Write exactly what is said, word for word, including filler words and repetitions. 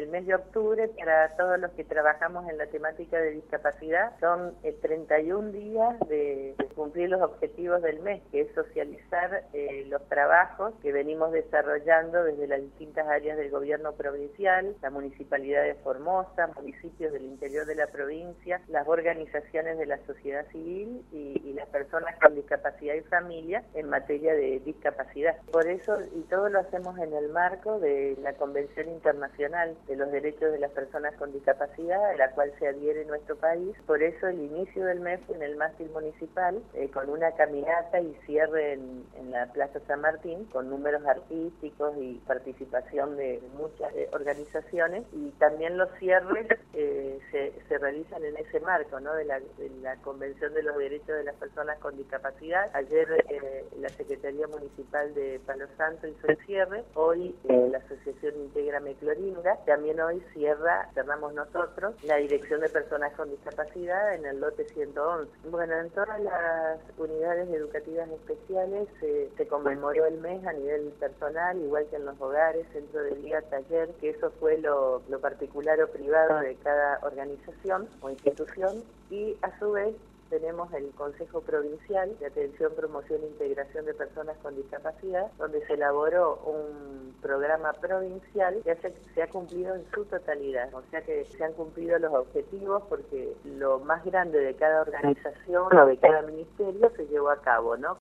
mes de octubre, para todos los que trabajamos en la temática de discapacidad, son eh, treinta y un días de, de cumplir los objetivos del mes, que es socializar eh, los trabajos que venimos desarrollando desde las distintas áreas del gobierno provincial, la Municipalidad de Formosa, municipios del interior de la provincia, las organizaciones de la sociedad civil y, y las personas con discapacidad y familia en materia de discapacidad. Por eso, y todo lo hacemos en el marco de la Convención Internacional de los Derechos de las Personas con Discapacidad, a la cual se adhiere nuestro país. Por eso el inicio del mes fue en el mástil municipal, eh, con una caminata y cierre en, en la Plaza San Martín, con números artísticos y participación de muchas eh, organizaciones, y también los cierres eh, se, se realizan en ese marco, ¿no?, de la, de la Convención de los Derechos de las Personas con Discapacidad. Ayer eh, la Secretaría Municipal de Palo Santo hizo el cierre, hoy eh, la Asociación Intégrame Clorinda, también hoy cierra, cerramos nosotros, la Dirección de Personas con Discapacidad en el lote ciento once. Bueno, en todas las unidades educativas especiales eh, se conmemoró el mes a nivel personal, igual que en los hogares, centro de día, taller, que eso fue lo, lo particular o privado de cada organización o institución, y a su vez tenemos el Consejo Provincial de Atención, Promoción e Integración de Personas con Discapacidad, donde se elaboró un programa provincial que se, se ha cumplido en su totalidad, o sea que se han cumplido los objetivos, porque lo más grande de cada organización o de cada ministerio se llevó a cabo, ¿no?